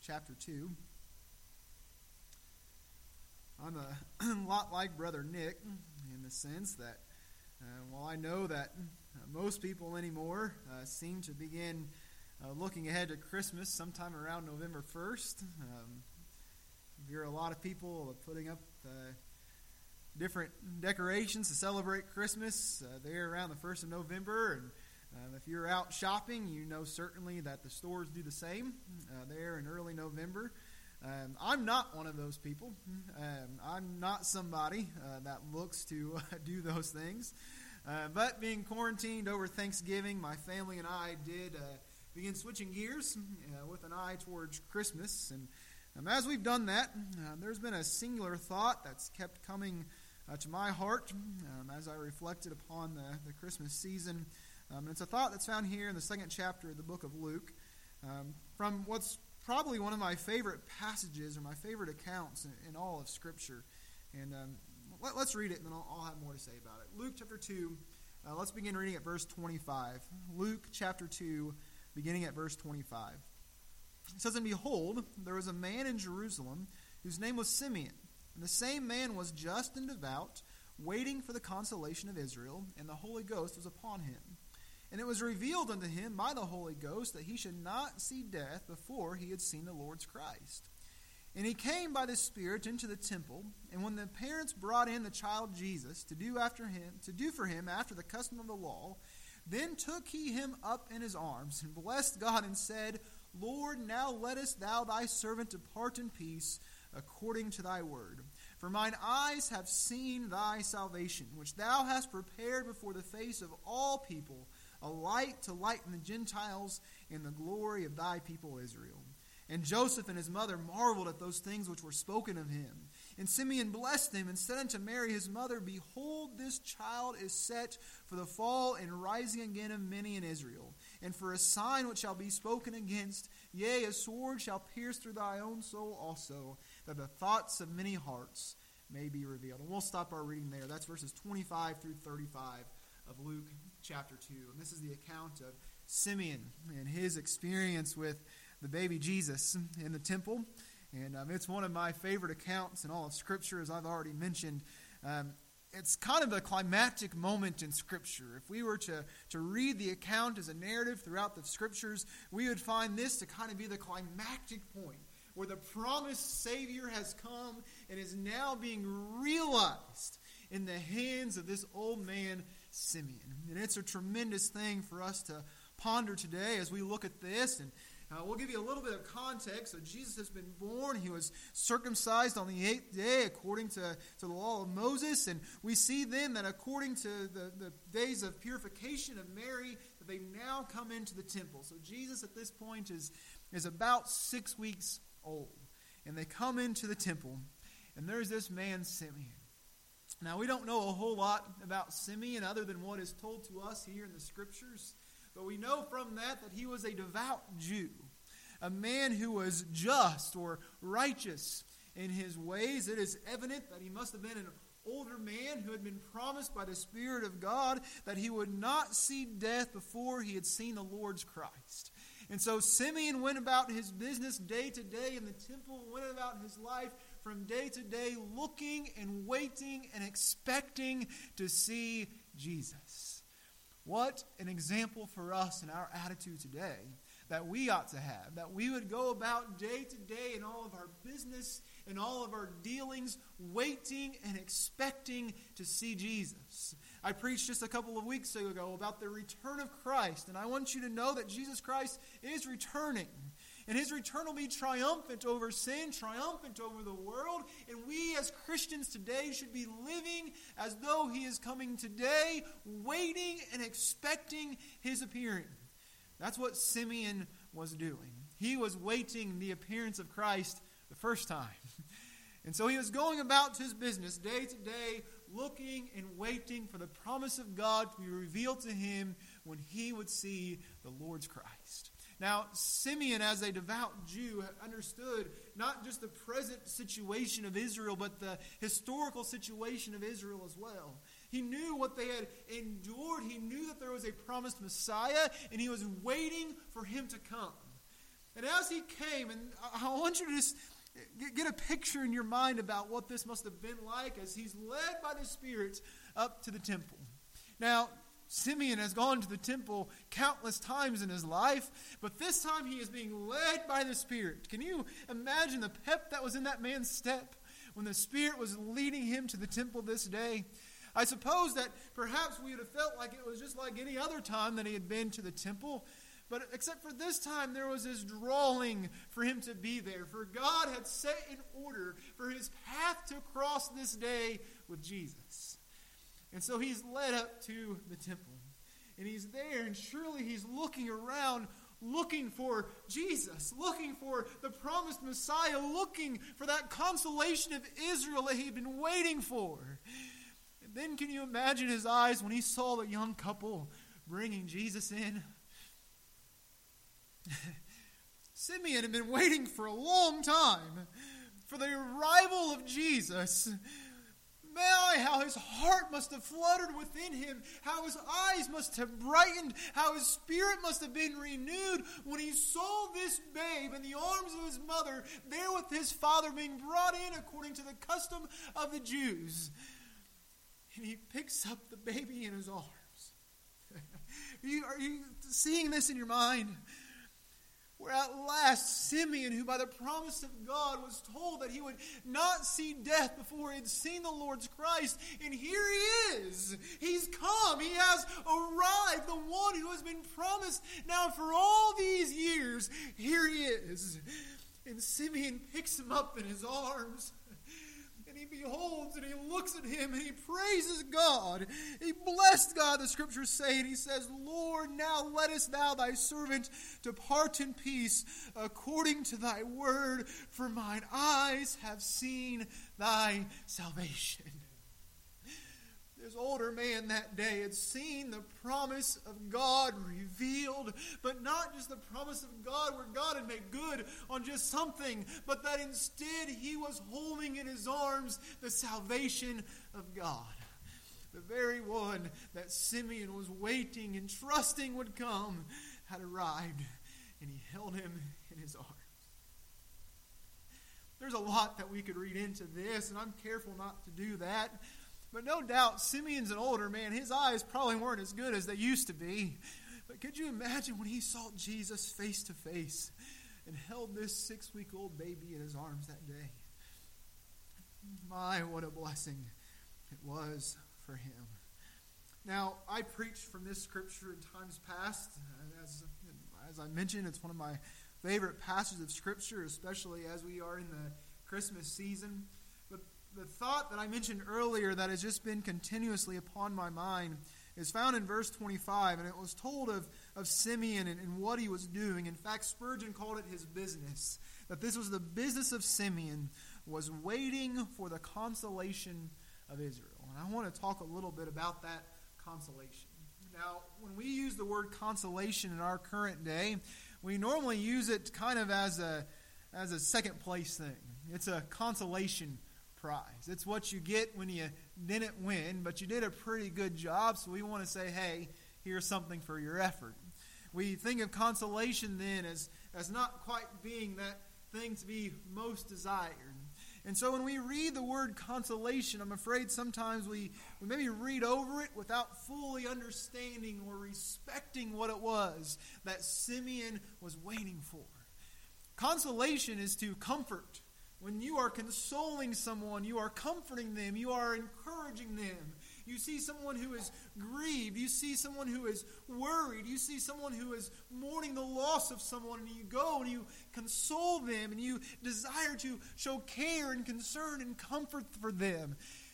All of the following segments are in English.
chapter 2. I'm a lot like Brother Nick in the sense that while I know that most people anymore seem to begin looking ahead to Christmas sometime around November 1st. You hear a lot of people putting up different decorations to celebrate Christmas there around the 1st of November. And if you're out shopping, you know certainly that the stores do the same there in early November. I'm not one of those people. I'm not somebody that looks to do those things. But being quarantined over Thanksgiving, my family and I did begin switching gears with an eye towards Christmas. And as we've done that, there's been a singular thought that's kept coming to my heart as I reflected upon the Christmas season. And it's a thought that's found here in the second chapter of the book of Luke from what's probably one of my favorite passages or my favorite accounts in all of Scripture. And let's read it, and then I'll have more to say about it. Luke chapter 2, let's begin reading at verse 25. Luke chapter 2, beginning at verse 25. It says, "And behold, there was a man in Jerusalem whose name was Simeon. And the same man was just and devout, waiting for the consolation of Israel, and the Holy Ghost was upon him. And it was revealed unto him by the Holy Ghost that he should not see death before he had seen the Lord's Christ. And he came by the Spirit into the temple, and when the parents brought in the child Jesus to do for him after the custom of the law, then took he him up in his arms, and blessed God, and said, Lord, now lettest thou thy servant depart in peace, according to thy word. For mine eyes have seen thy salvation, which thou hast prepared before the face of all people, a light to lighten the Gentiles, and the glory of thy people Israel. And Joseph and his mother marveled at those things which were spoken of him. And Simeon blessed him, and said unto Mary his mother, Behold, this child is set for the fall and rising again of many in Israel, and for a sign which shall be spoken against, yea, a sword shall pierce through thy own soul also, that the thoughts of many hearts may be revealed." And we'll stop our reading there. That's verses 25 through 35 of Luke chapter 2. And this is the account of Simeon and his experience with the baby Jesus in the temple. And it's one of my favorite accounts in all of Scripture, as I've already mentioned. It's kind of a climactic moment in Scripture. If we were to read the account as a narrative throughout the Scriptures, we would find this to kind of be the climactic point, where the promised Savior has come and is now being realized in the hands of this old man, Simeon. And it's a tremendous thing for us to ponder today as we look at this. And we'll give you a little bit of context. So Jesus has been born. He was circumcised on the 8th day according to the law of Moses. And we see then that according to the days of purification of Mary, that they now come into the temple. So Jesus at this point is about 6 weeks old. And they come into the temple. And there's this man, Simeon. Now, we don't know a whole lot about Simeon other than what is told to us here in the Scriptures. But we know from that he was a devout Jew, a man who was just or righteous in his ways. It is evident that he must have been an older man who had been promised by the Spirit of God that he would not see death before he had seen the Lord's Christ. And so Simeon went about his business day to day in the temple, went about his life from day to day, looking and waiting and expecting to see Jesus. What an example for us in our attitude today that we ought to have, that we would go about day to day in all of our business and all of our dealings, waiting and expecting to see Jesus. I preached just a couple of weeks ago about the return of Christ, and I want you to know that Jesus Christ is returning. And his return will be triumphant over sin, triumphant over the world. And we as Christians today should be living as though he is coming today, waiting and expecting his appearing. That's what Simeon was doing. He was waiting the appearance of Christ the first time. And so he was going about his business day to day, looking and waiting for the promise of God to be revealed to him when he would see the Lord's Christ. Now, Simeon, as a devout Jew, understood not just the present situation of Israel, but the historical situation of Israel as well. He knew what they had endured. He knew that there was a promised Messiah, and he was waiting for him to come. And as he came, and I want you to just get a picture in your mind about what this must have been like as he's led by the Spirit up to the temple. Now, Simeon has gone to the temple countless times in his life, but this time he is being led by the Spirit. Can you imagine the pep that was in that man's step when the Spirit was leading him to the temple this day? I suppose that perhaps we would have felt like it was just like any other time that he had been to the temple, but except for this time there was this drawing for him to be there, for God had set in order for his path to cross this day with Jesus. And so he's led up to the temple. And he's there, and surely he's looking around, looking for Jesus, looking for the promised Messiah, looking for that consolation of Israel that he'd been waiting for. And then can you imagine his eyes when he saw the young couple bringing Jesus in? Simeon had been waiting for a long time for the arrival of Jesus. My, how his heart must have fluttered within him, how his eyes must have brightened, how his spirit must have been renewed when he saw this babe in the arms of his mother, there with his father being brought in according to the custom of the Jews. And he picks up the baby in his arms. Are you seeing this in your mind? Where at last Simeon, who by the promise of God was told that he would not see death before he had seen the Lord's Christ, and here he is. He's come. He has arrived. The one who has been promised now for all these years. Here he is. And Simeon picks him up in his arms. And he beholds and he looks at him and he praises God. He blessed God, the scriptures say, and he says, Lord, now lettest thou thy servant depart in peace according to thy word, for mine eyes have seen thy salvation. This older man that day had seen the promise of God revealed, but not just the promise of God where God had made good on just something, but that instead he was holding in his arms the salvation of God. The very one that Simeon was waiting and trusting would come had arrived, and he held him in his arms. There's a lot that we could read into this, and I'm careful not to do that. But no doubt, Simeon's an older man. His eyes probably weren't as good as they used to be. But could you imagine when he saw Jesus face to face and held this 6-week-old baby in his arms that day? My, what a blessing it was for him. Now, I preached from this scripture in times past. As I mentioned, it's one of my favorite passages of scripture, especially as we are in the Christmas season. The thought that I mentioned earlier that has just been continuously upon my mind is found in verse 25, and it was told of Simeon and what he was doing. In fact, Spurgeon called it his business, that this was the business of Simeon, was waiting for the consolation of Israel. And I want to talk a little bit about that consolation. Now, when we use the word consolation in our current day, we normally use it kind of as a second place thing. It's a consolation prize. It's what you get when you didn't win, but you did a pretty good job, so we want to say, hey, here's something for your effort. We think of consolation then as not quite being that thing to be most desired. And so when we read the word consolation, I'm afraid sometimes we maybe read over it without fully understanding or respecting what it was that Simeon was waiting for. Consolation is to comfort. When you are consoling someone, you are comforting them, you are encouraging them. You see someone who is grieved, you see someone who is worried, you see someone who is mourning the loss of someone, and you go and you console them, and you desire to show care and concern and comfort for them.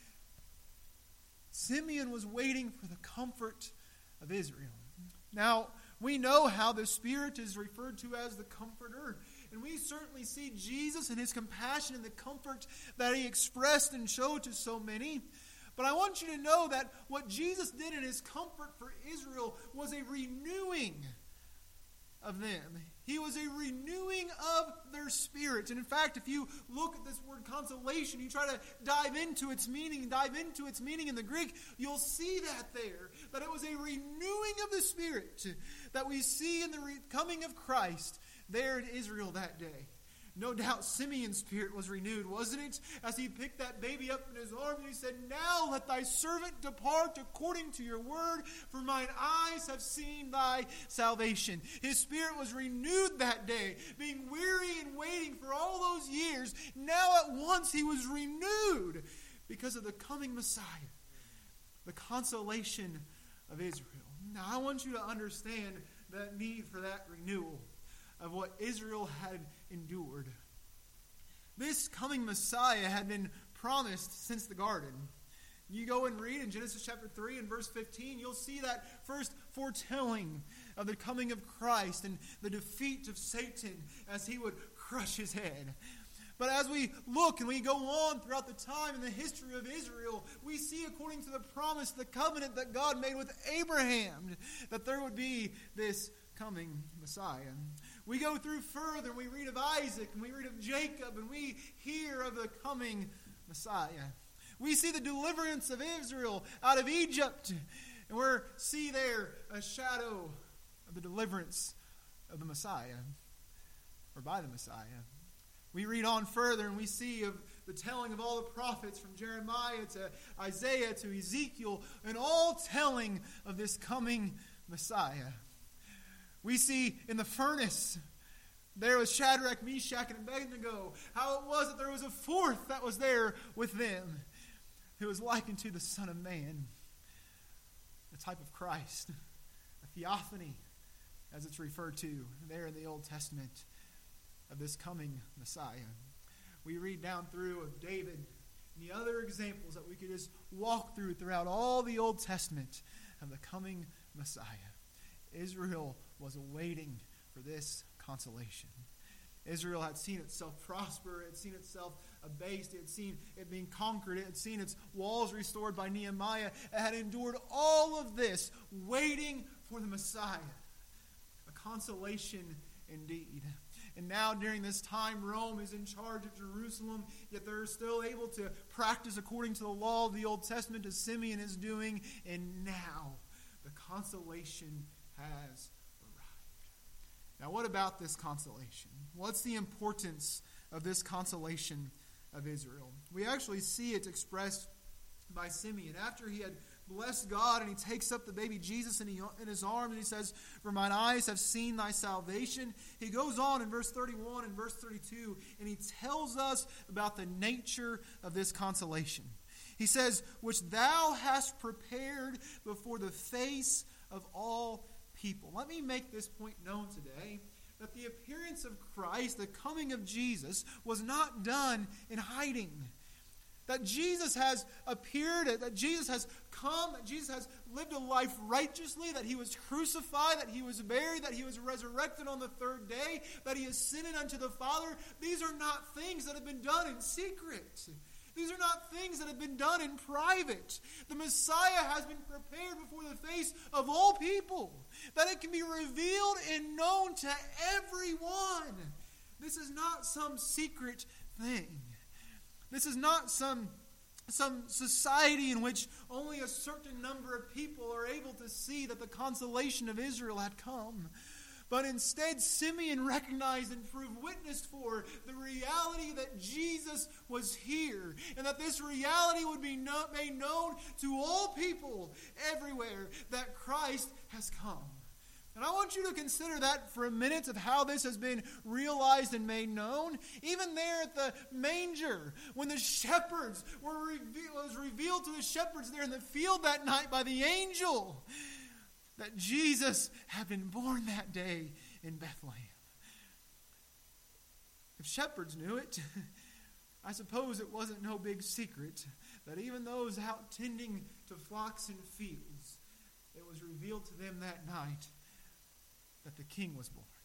Simeon was waiting for the comfort of Israel. Now, we know how the Spirit is referred to as the Comforter. And we certainly see Jesus and his compassion and the comfort that he expressed and showed to so many. But I want you to know that what Jesus did in his comfort for Israel was a renewing of them. He was a renewing of their spirits. And in fact, if you look at this word consolation, you try to dive into its meaning in the Greek, you'll see that there. That it was a renewing of the spirit that we see in the coming of Christ. there in Israel that day. No doubt Simeon's spirit was renewed, wasn't it? As he picked that baby up in his arms and he said, "Now let thy servant depart according to your word, for mine eyes have seen thy salvation." His spirit was renewed that day, being weary and waiting for all those years. Now at once he was renewed because of the coming Messiah, the consolation of Israel. Now I want you to understand that need for that renewal of what Israel had endured. This coming Messiah had been promised since the garden. You go and read in Genesis chapter 3 and verse 15, you'll see that first foretelling of the coming of Christ and the defeat of Satan as he would crush his head. But as we look and we go on throughout the time in the history of Israel, we see, according to the promise, the covenant that God made with Abraham, that there would be this coming Messiah. We go through further and we read of Isaac and we read of Jacob and we hear of the coming Messiah. We see the deliverance of Israel out of Egypt, and we see there a shadow of the deliverance of the Messiah, or by the Messiah. We read on further and we see of the telling of all the prophets from Jeremiah to Isaiah to Ezekiel, and all telling of this coming Messiah. We see in the furnace, there was Shadrach, Meshach, and Abednego, how it was that there was a fourth that was there with them, who was likened to the Son of Man, the type of Christ, a theophany, as it's referred to there in the Old Testament, of this coming Messiah. We read down through of David and the other examples that we could just walk through throughout all the Old Testament of the coming Messiah. Israel was awaiting for this consolation. Israel had seen itself prosper, it had seen itself abased, it had seen it being conquered, it had seen its walls restored by Nehemiah. It had endured all of this, waiting for the Messiah. A consolation indeed. And now during this time, Rome is in charge of Jerusalem, yet they're still able to practice according to the law of the Old Testament, as Simeon is doing. And now the consolation has arrived. Now, what about this consolation? What's the importance of this consolation of Israel? We actually see it expressed by Simeon. After he had blessed God and he takes up the baby Jesus in his arms and he says, "For mine eyes have seen thy salvation," he goes on in verse 31 and verse 32 and he tells us about the nature of this consolation. He says, "Which thou hast prepared before the face of all people." Let me make this point known today, that the appearance of Christ, the coming of Jesus, was not done in hiding. That Jesus has appeared, that Jesus has come, that Jesus has lived a life righteously, that he was crucified, that he was buried, that he was resurrected on the third day, that he ascended unto the Father. These are not things that have been done in secret. These are not things that have been done in private. The Messiah has been prepared before the face of all people, that it can be revealed and known to everyone. This is not some secret thing. This is not some society in which only a certain number of people are able to see that the consolation of Israel had come. But instead, Simeon recognized and proved witness for the reality that Jesus was here, and that this reality would be made known to all people everywhere, that Christ has come. And I want you to consider that for a minute, of how this has been realized and made known. Even there at the manger, when the shepherds was revealed to the shepherds there in the field that night by the angel, that Jesus had been born that day in Bethlehem. If shepherds knew it, I suppose it wasn't no big secret that even those out tending to flocks and fields, it was revealed to them that night that the King was born.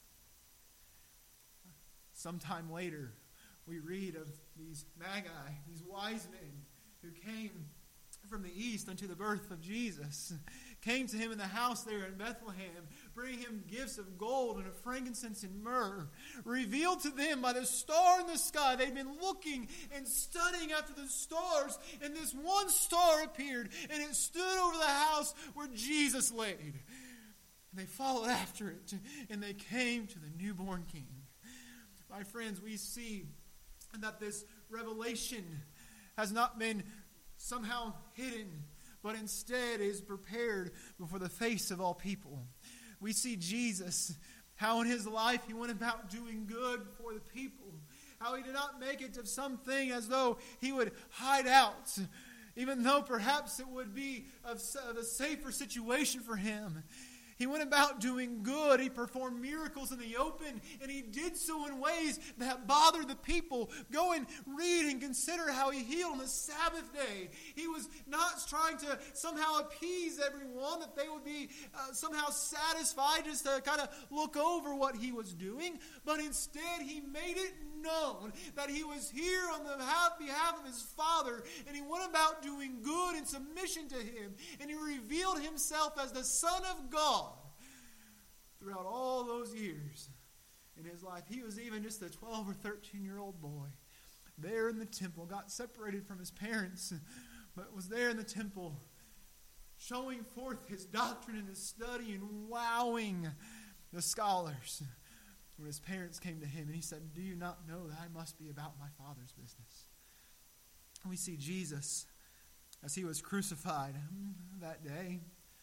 Sometime later, we read of these magi, these wise men who came from the east unto the birth of Jesus, came to him in the house there in Bethlehem, bringing him gifts of gold and of frankincense and myrrh, revealed to them by the star in the sky. They'd been looking and studying after the stars, and this one star appeared, and it stood over the house where Jesus laid. And they followed after it, and they came to the newborn king. My friends, we see that this revelation has not been somehow hidden, but instead is prepared before the face of all people. We see Jesus, how in his life he went about doing good for the people. How he did not make it of something as though he would hide out, even though perhaps it would be of a safer situation for him. He went about doing good. He performed miracles in the open, and he did so in ways that bothered the people. Go and read and consider how he healed on the Sabbath day. He was not trying to somehow appease everyone, that they would be somehow satisfied just to kind of look over what he was doing, but instead he made it known that he was here on the behalf of his Father, and he went about doing good in submission to him, and he revealed himself as the Son of God throughout all those years in his life. He was even just a 12 or 13-year-old boy there in the temple, got separated from his parents, but was there in the temple showing forth his doctrine and his study and wowing the scholars. When his parents came to him and he said, "Do you not know that I must be about my Father's business?" And we see Jesus as he was crucified that day,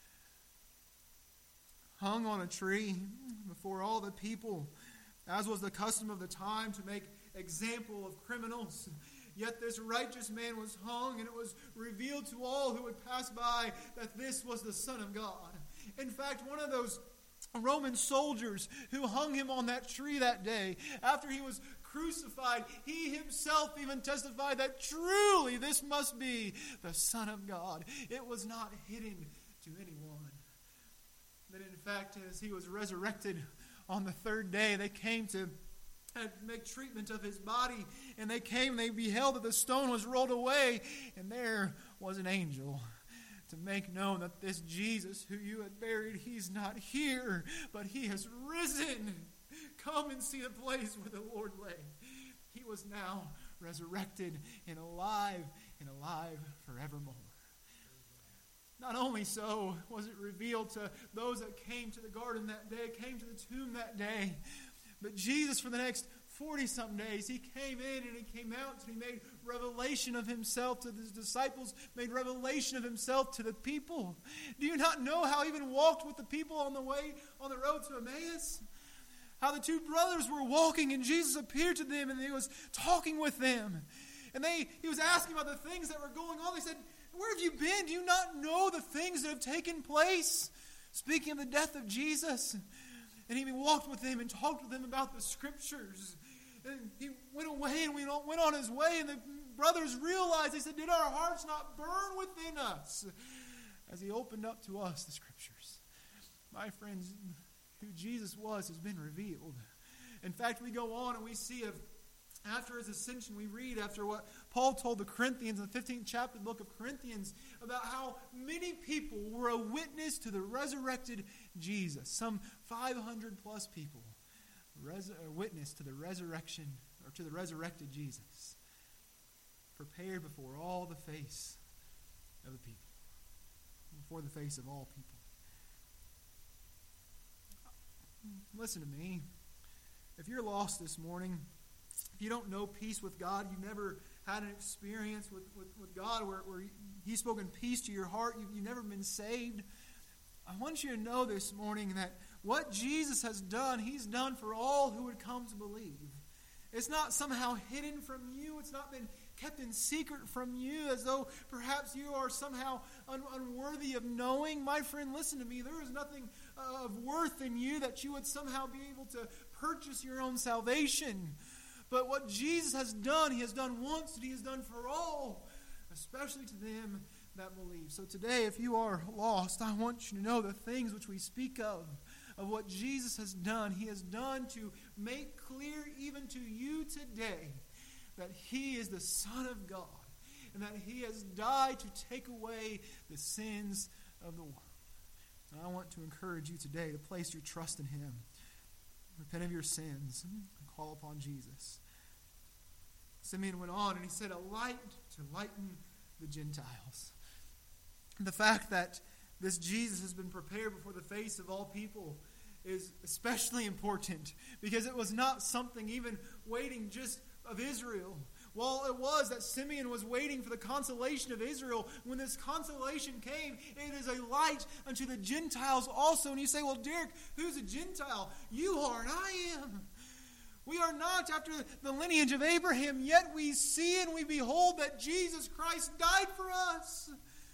hung on a tree before all the people, as was the custom of the time to make example of criminals. Yet this righteous man was hung, and it was revealed to all who would pass by that this was the Son of God. In fact, one of those Roman soldiers who hung him on that tree that day, after he was crucified, he himself even testified that truly this must be the Son of God. It was not hidden to anyone. That in fact, as he was resurrected on the third day, they came to make treatment of his body, and they beheld that the stone was rolled away, and there was an angel to make known that this Jesus who you had buried, he's not here, but he has risen. Come and see the place where the Lord lay. He was now resurrected and alive forevermore. Not only so was it revealed to those that came to the garden that day, came to the tomb that day, but Jesus, for the next 40-some days, he came in and he came out and he made revelation of himself to his disciples, made revelation of himself to the people. Do you not know how he even walked with the people on the road to Emmaus? How the two brothers were walking and Jesus appeared to them and he was talking with them. And he was asking about the things that were going on. They said, "Where have you been? Do you not know the things that have taken place?" Speaking of the death of Jesus. And he walked with them and talked with them about the Scriptures. And he went away and went on his way. And the brothers realized, they said, "Did our hearts not burn within us?" As he opened up to us the Scriptures. My friends, who Jesus was has been revealed. In fact, we go on and we see after his ascension, we read after what Paul told the Corinthians in the 15th chapter of the book of Corinthians about how many people were a witness to the resurrected Jesus. Some 500 plus people witness to the resurrection, or to the resurrected Jesus, prepared before all the face of the people, before the face of all people. Listen to me. If you're lost this morning, if you don't know peace with God, you've never had an experience with God where He's spoken peace to your heart, you've never been saved, I want you to know this morning that what Jesus has done, He's done for all who would come to believe. It's not somehow hidden from you. It's not been kept in secret from you as though perhaps you are somehow unworthy of knowing. My friend, listen to me. There is nothing of worth in you that you would somehow be able to purchase your own salvation. But what Jesus has done, He has done once, and He has done for all, especially to them that believe. So today, if you are lost, I want you to know the things which we speak of what Jesus has done. He has done to make clear even to you today that He is the Son of God and that He has died to take away the sins of the world. And I want to encourage you today to place your trust in Him. Repent of your sins and call upon Jesus. Simeon went on and he said, "A light to lighten the Gentiles." The fact that this Jesus has been prepared before the face of all people is especially important because it was not something even waiting just of Israel. While it was that Simeon was waiting for the consolation of Israel, when this consolation came, it is a light unto the Gentiles also. And you say, well, Derek, who's a Gentile? You are and I am. We are not after the lineage of Abraham, yet we see and we behold that Jesus Christ died for us.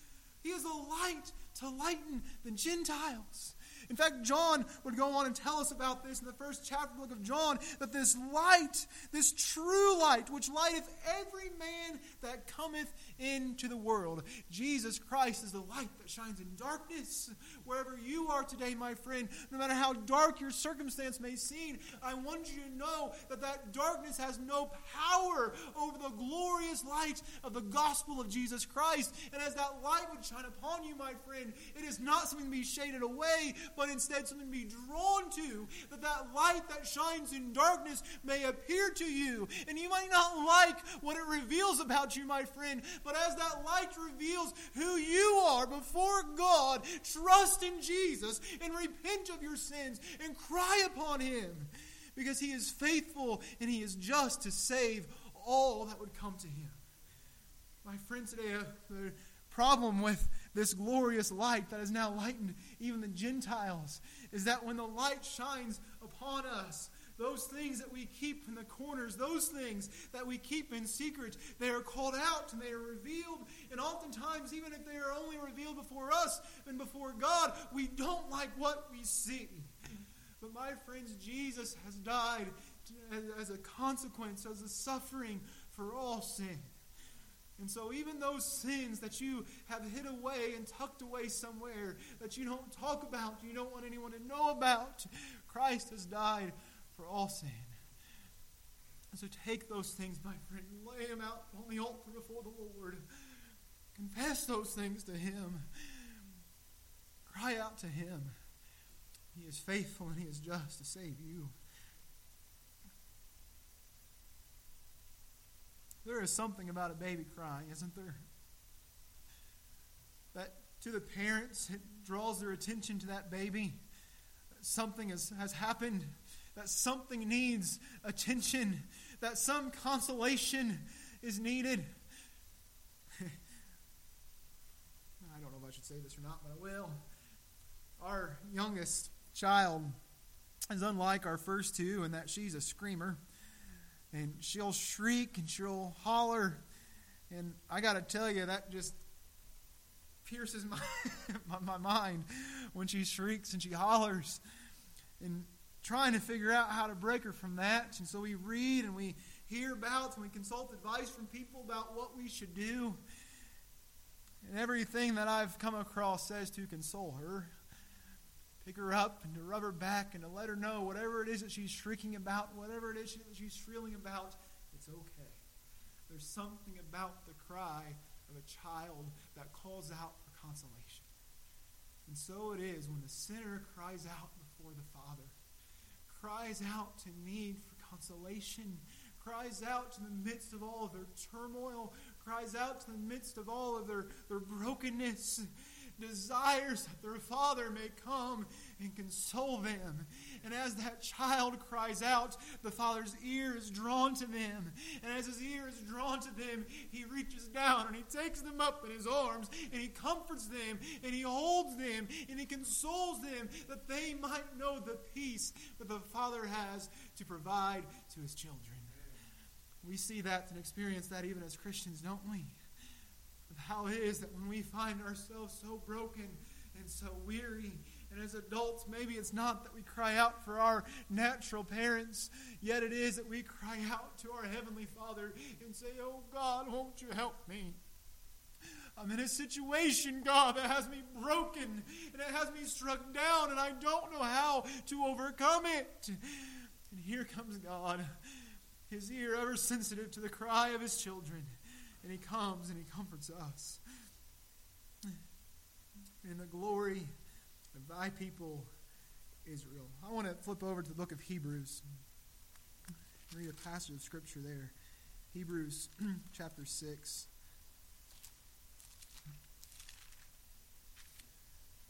He is the light to lighten the Gentiles. In fact, John would go on and tell us about this in the first chapter of the book of John, that this light, this true light, which lighteth every man that cometh into the world. Jesus Christ is the light that shines in darkness. Wherever you are today, my friend, no matter how dark your circumstance may seem, I want you to know that that darkness has no power over the glorious light of the gospel of Jesus Christ. And as that light would shine upon you, my friend, it is not something to be shaded away, but instead something to be drawn to, that light that shines in darkness may appear to you. And you might not like what it reveals about you, my friend, but as that light reveals who you are before God, trust in Jesus and repent of your sins and cry upon Him, because He is faithful and He is just to save all that would come to Him. My friends, today the problem with this glorious light that has now lightened even the Gentiles is that when the light shines upon us, those things that we keep in the corners, those things that we keep in secret, they are called out and they are revealed. And oftentimes, even if they are only revealed before us and before God, we don't like what we see. But my friends, Jesus has died as a consequence, as a suffering for all sin. And so even those sins that you have hid away and tucked away somewhere, that you don't talk about, you don't want anyone to know about, Christ has died for all sin. And so take those things, my friend, lay them out on the altar before the Lord. Confess those things to Him. Cry out to Him. He is faithful and He is just to save you. There is something about a baby crying, isn't there? That to the parents, it draws their attention to that baby. Something has happened. That something needs attention. That some consolation is needed. I don't know if I should say this or not, but I will. Our youngest child is unlike our first two in that she's a screamer. And she'll shriek and she'll holler. And I got to tell you, that just pierces my mind when she shrieks and she hollers. And trying to figure out how to break her from that. And so we read and we hear about and we consult advice from people about what we should do. And everything that I've come across says to console her. Pick her up and to rub her back and to let her know whatever it is that she's shrieking about, whatever it is that she's shrilling about, it's okay. There's something about the cry of a child that calls out for consolation. And so it is when the sinner cries out before the Father, cries out to need for consolation, cries out in the midst of all of their turmoil, cries out in the midst of all of their brokenness, desires that their Father may come and console them. And as that child cries out, the Father's ear is drawn to them. And as His ear is drawn to them, He reaches down and He takes them up in His arms and He comforts them and He holds them and He consoles them, that they might know the peace that the Father has to provide to His children. We see that and experience that even as Christians, don't we? How it is that when we find ourselves so broken and so weary, and as adults, maybe it's not that we cry out for our natural parents, yet it is that we cry out to our Heavenly Father and say, oh God, won't you help me? I'm in a situation, God, that has me broken, and it has me struck down, and I don't know how to overcome it. And here comes God, His ear ever sensitive to the cry of His children. And He comes and He comforts us. In the glory of Thy people, Israel. I want to flip over to the book of Hebrews. Read a passage of Scripture there. Hebrews chapter 6.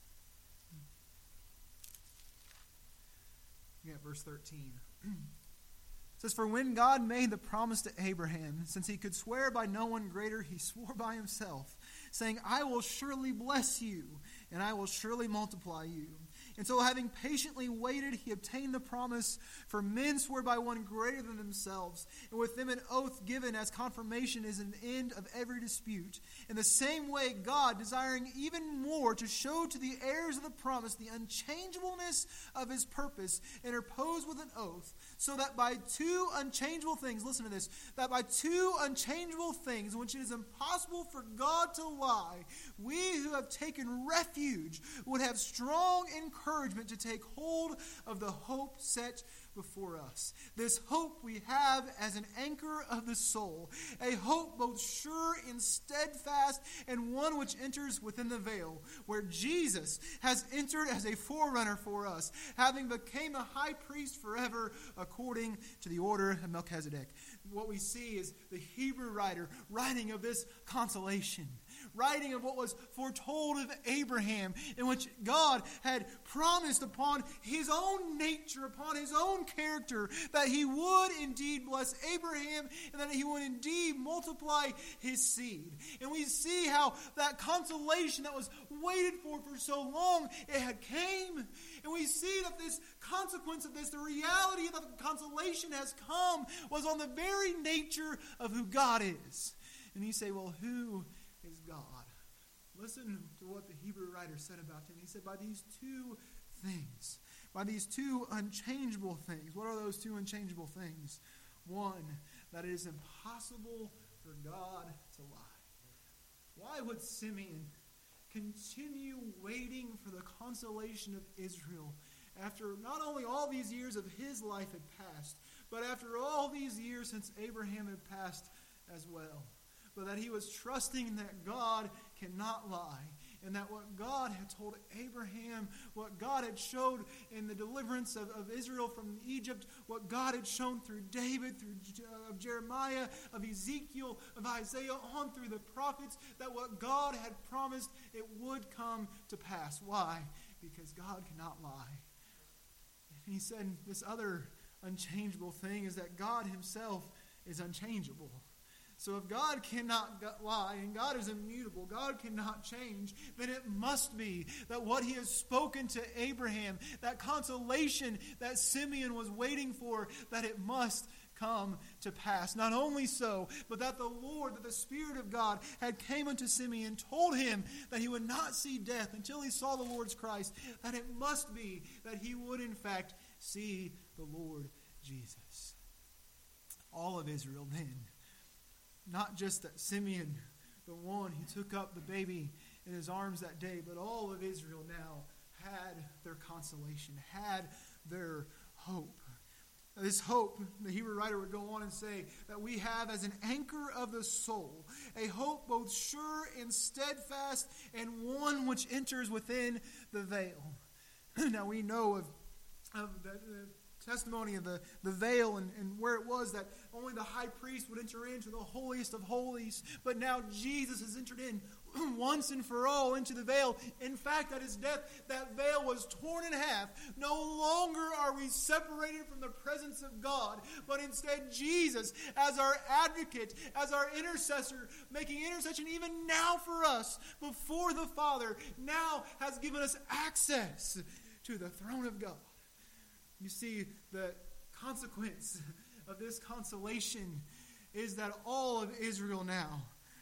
Looking at verse 13. It says, "For when God made the promise to Abraham, since he could swear by no one greater, he swore by himself, saying, I will surely bless you, and I will surely multiply you. And so having patiently waited, he obtained the promise, for men swear by one greater than themselves, and with them an oath given as confirmation is an end of every dispute. In the same way, God, desiring even more to show to the heirs of the promise the unchangeableness of his purpose, interposed with an oath, so that by two unchangeable things, listen to this, that by two unchangeable things, in which it is impossible for God to lie, we who have taken refuge would have strong encouragement to take hold of the hope set before us. This hope we have as an anchor of the soul, a hope both sure and steadfast, and one which enters within the veil, where Jesus has entered as a forerunner for us, having became a high priest forever according to the order of Melchizedek." What we see is the Hebrew writer writing of this consolation, writing of what was foretold of Abraham, in which God had promised upon his own nature, upon his own character, that he would indeed bless Abraham and that he would indeed multiply his seed. And we see how that consolation that was waited for so long, it had came. And we see that this consequence of this, the reality that the consolation has come, was on the very nature of who God is. And you say, well, who is God? Listen to what the Hebrew writer said about him. He said, by these two things, by these two unchangeable things. What are those two unchangeable things? One, that it is impossible for God to lie. Why would Simeon continue waiting for the consolation of Israel after not only all these years of his life had passed, but after all these years since Abraham had passed as well? But that he was trusting that God cannot lie, and that what God had told Abraham, what God had showed in the deliverance of Israel from Egypt, what God had shown through David, through Jeremiah, of Ezekiel, of Isaiah, on through the prophets, that what God had promised, it would come to pass. Why? Because God cannot lie. And he said this other unchangeable thing is that God himself is unchangeable. So if God cannot lie and God is immutable, God cannot change, then it must be that what he has spoken to Abraham, that consolation that Simeon was waiting for, that it must come to pass. Not only so, but that the Lord, that the Spirit of God had came unto Simeon, told him that he would not see death until he saw the Lord's Christ, that it must be that he would in fact see the Lord Jesus. All of Israel then, not just that Simeon, the one who took up the baby in his arms that day, but all of Israel now had their consolation, had their hope. This hope, the Hebrew writer would go on and say, that we have as an anchor of the soul, a hope both sure and steadfast, and one which enters within the veil. Now we know of the testimony of the veil and where it was that only the high priest would enter into the holiest of holies. But now Jesus has entered in once and for all into the veil. In fact, at his death, that veil was torn in half. No longer are we separated from the presence of God, but instead Jesus, as our advocate, as our intercessor, making intercession even now for us before the Father, now has given us access to the throne of God. You see, the consequence of this consolation is that all of Israel now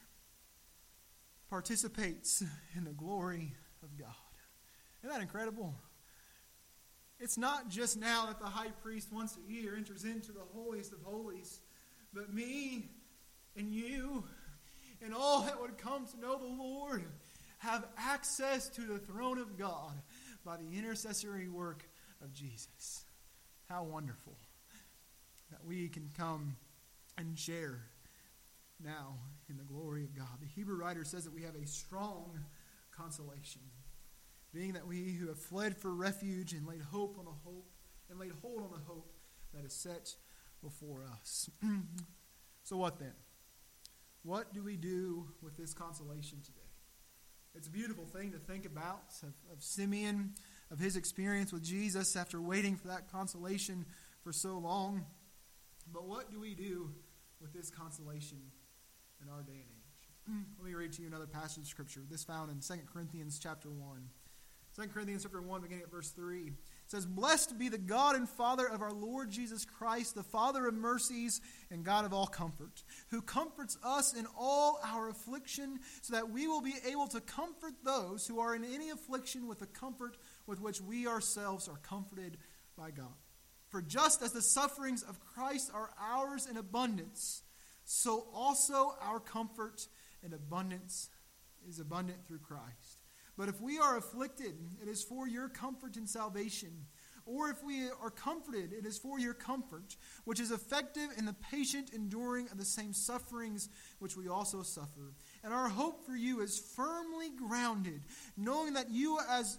participates in the glory of God. Isn't that incredible? It's not just now that the high priest once a year enters into the holiest of holies, but me and you and all that would come to know the Lord have access to the throne of God by the intercessory work of Jesus. How wonderful that we can come and share now in the glory of God. The Hebrew writer says that we have a strong consolation, being that we who have fled for refuge and laid hold on the hope that is set before us. So what then? What do we do with this consolation today? It's a beautiful thing to think about of Simeon, of his experience with Jesus after waiting for that consolation for so long. But what do we do with this consolation in our day and age? Let me read to you another passage of Scripture. This found in 2 Corinthians chapter 1. 2 Corinthians chapter 1, beginning at verse 3. It says, "Blessed be the God and Father of our Lord Jesus Christ, the Father of mercies and God of all comfort, who comforts us in all our affliction, so that we will be able to comfort those who are in any affliction with the comfort with which we ourselves are comforted by God. For just as the sufferings of Christ are ours in abundance, so also our comfort and abundance is abundant through Christ. But if we are afflicted, it is for your comfort and salvation. Or if we are comforted, it is for your comfort, which is effective in the patient enduring of the same sufferings which we also suffer. And our hope for you is firmly grounded, knowing that as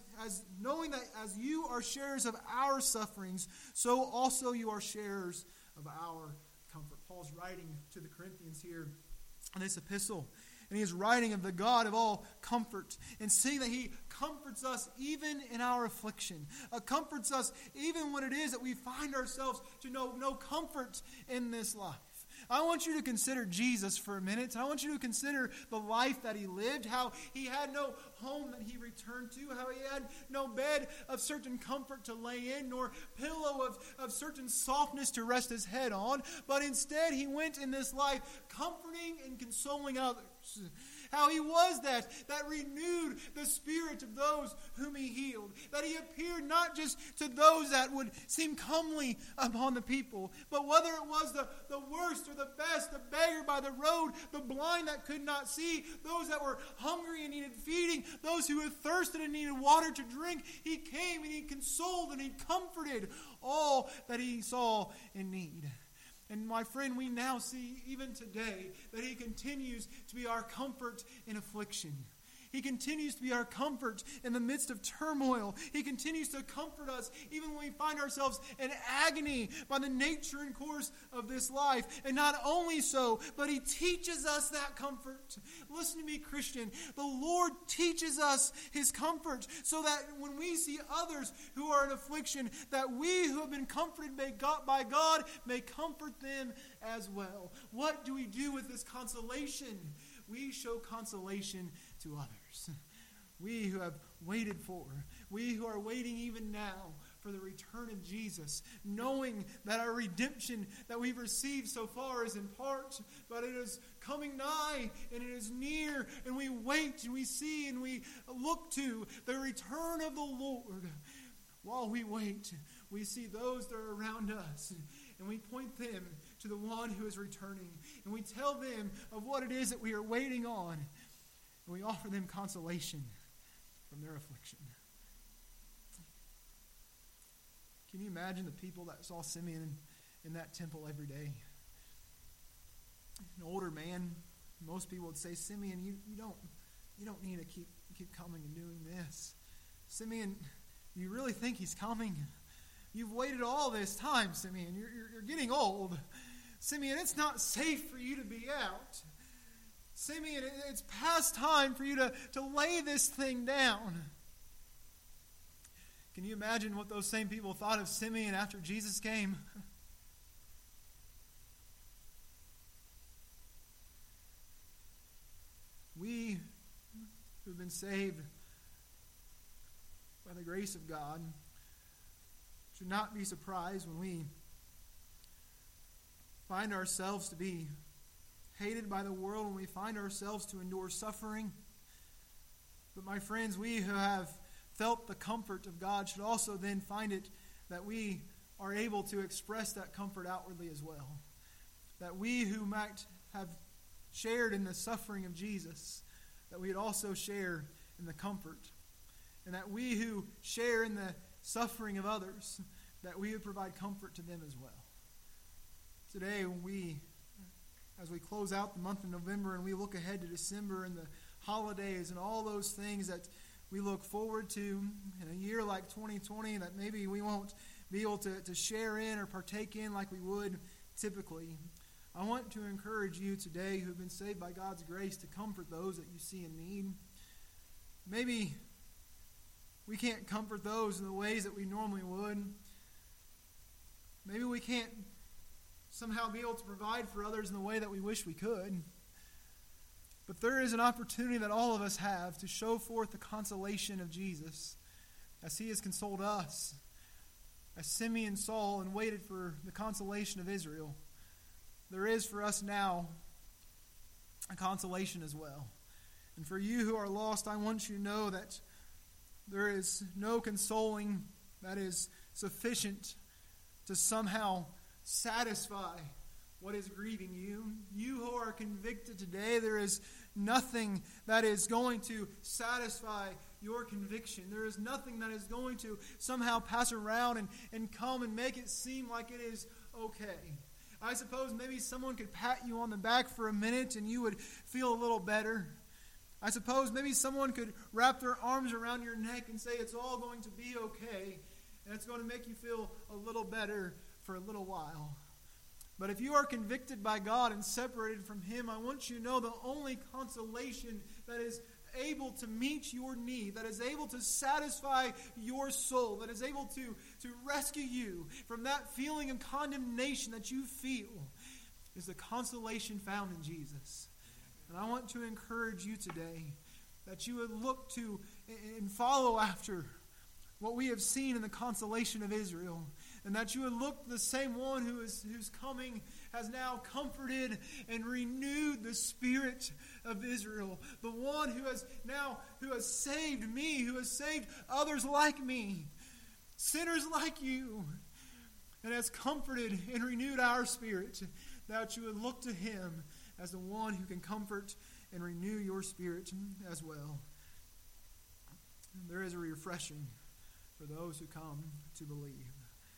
you are sharers of our sufferings, so also you are sharers of our comfort." Paul's writing to the Corinthians here in this epistle. And he is writing of the God of all comfort, and seeing that he comforts us even in our affliction. Comforts us even when it is that we find ourselves to know no comfort in this life. I want you to consider Jesus for a minute. I want you to consider the life that he lived, how he had no home that he returned to, how he had no bed of certain comfort to lay in, nor pillow of certain softness to rest his head on, but instead he went in this life comforting and consoling others. How he was that renewed the spirit of those whom he healed. That he appeared not just to those that would seem comely upon the people, but whether it was the worst or the best, the beggar by the road, the blind that could not see, those that were hungry and needed feeding, those who had thirsted and needed water to drink, he came and he consoled and he comforted all that he saw in need. And my friend, we now see even today that he continues to be our comfort in affliction. He continues to be our comfort in the midst of turmoil. He continues to comfort us even when we find ourselves in agony by the nature and course of this life. And not only so, but he teaches us that comfort. Listen to me, Christian. The Lord teaches us his comfort so that when we see others who are in affliction, that we who have been comforted by God may comfort them as well. What do we do with this consolation? We show consolation to others. We who have waited for, we who are waiting even now for the return of Jesus, knowing that our redemption that we've received so far is in part, but it is coming nigh and it is near, and we wait and we see and we look to the return of the Lord. While we wait, we see those that are around us, and we point them to the one who is returning, and we tell them of what it is that we are waiting on, and we offer them consolation from their affliction. Can you imagine the people that saw Simeon in that temple every day? An older man, most people would say, "Simeon, you don't need to keep coming and doing this. Simeon, you really think he's coming? You've waited all this time, Simeon. You're getting old. Simeon, it's not safe for you to be out. Simeon, it's past time for you to lay this thing down." Can you imagine what those same people thought of Simeon after Jesus came? We who have been saved by the grace of God should not be surprised when we find ourselves to be hated by the world, when we find ourselves to endure suffering. But my friends, we who have felt the comfort of God should also then find it that we are able to express that comfort outwardly as well. That we who might have shared in the suffering of Jesus, that we'd also share in the comfort. And that we who share in the suffering of others, that we would provide comfort to them as well. Today, as we close out the month of November and we look ahead to December and the holidays and all those things that we look forward to in a year like 2020 that maybe we won't be able to share in or partake in like we would typically, I want to encourage you today who have been saved by God's grace to comfort those that you see in need. Maybe we can't comfort those in the ways that we normally would. Maybe we can't somehow be able to provide for others in the way that we wish we could. But there is an opportunity that all of us have to show forth the consolation of Jesus as he has consoled us, as Simeon saw and waited for the consolation of Israel. There is for us now a consolation as well. And for you who are lost, I want you to know that there is no consoling that is sufficient to somehow satisfy what is grieving you. You who are convicted today, there is nothing that is going to satisfy your conviction. There is nothing that is going to somehow pass around and come and make it seem like it is okay. I suppose maybe someone could pat you on the back for a minute and you would feel a little better. I suppose maybe someone could wrap their arms around your neck and say it's all going to be okay, and it's going to make you feel a little better for a little while. But if you are convicted by God and separated from him, I want you to know the only consolation that is able to meet your need, that is able to satisfy your soul, that is able to rescue you from that feeling of condemnation that you feel, is the consolation found in Jesus. And I want to encourage you today that you would look to and follow after what we have seen in the consolation of Israel, and that you would look to the same one whose coming has now comforted and renewed the spirit of Israel, the one who has saved me, who has saved others like me, sinners like you, and has comforted and renewed our spirit, that you would look to him as the one who can comfort and renew your spirit as well. There is a refreshing for those who come to believe.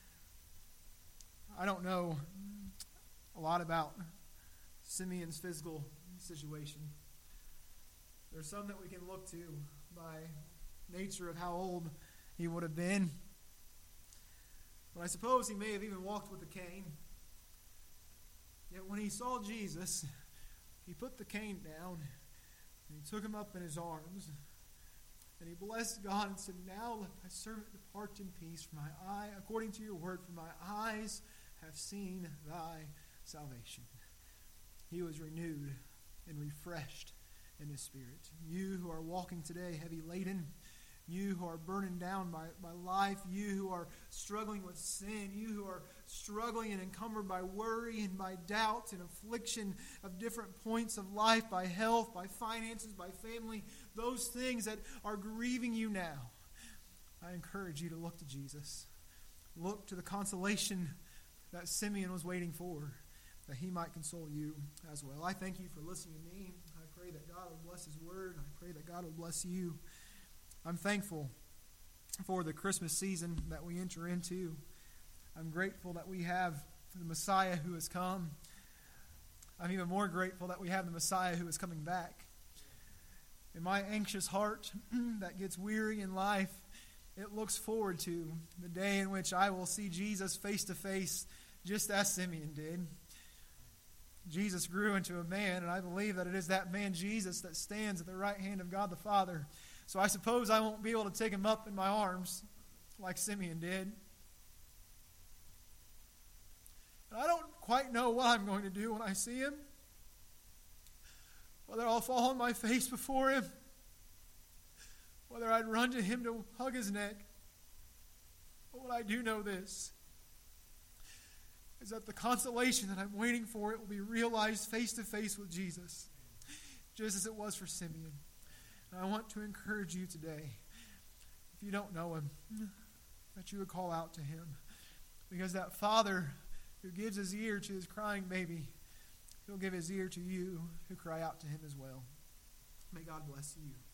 I don't know a lot about Simeon's physical situation. There's some that we can look to by nature of how old he would have been. But I suppose he may have even walked with a cane. Yet when he saw Jesus, he put the cane down and he took him up in his arms. And he blessed God and said, "Now let thy servant depart in peace, for my eye, according to your word, for my eyes have seen thy salvation." He was renewed and refreshed in his spirit. You who are walking today heavy laden, you who are burdened down by life, you who are struggling with sin, you who are struggling and encumbered by worry and by doubt and affliction of different points of life, by health, by finances, by family, those things that are grieving you now, I encourage you to look to Jesus. Look to the consolation that Simeon was waiting for, that he might console you as well. I thank you for listening to me. I pray that God will bless his word. I pray that God will bless you. I'm thankful for the Christmas season that we enter into. I'm grateful that we have the Messiah who has come. I'm even more grateful that we have the Messiah who is coming back. In my anxious heart that gets weary in life, it looks forward to the day in which I will see Jesus face to face, just as Simeon did. Jesus grew into a man, and I believe that it is that man Jesus that stands at the right hand of God the Father. So I suppose I won't be able to take him up in my arms like Simeon did. And I don't quite know what I'm going to do when I see him. Whether I'll fall on my face before him, whether I'd run to him to hug his neck. But what I do know this, is that the consolation that I'm waiting for, it will be realized face to face with Jesus, just as it was for Simeon. And I want to encourage you today, if you don't know him, that you would call out to him. Because that father who gives his ear to his crying baby, he'll give his ear to you who cry out to him as well. May God bless you.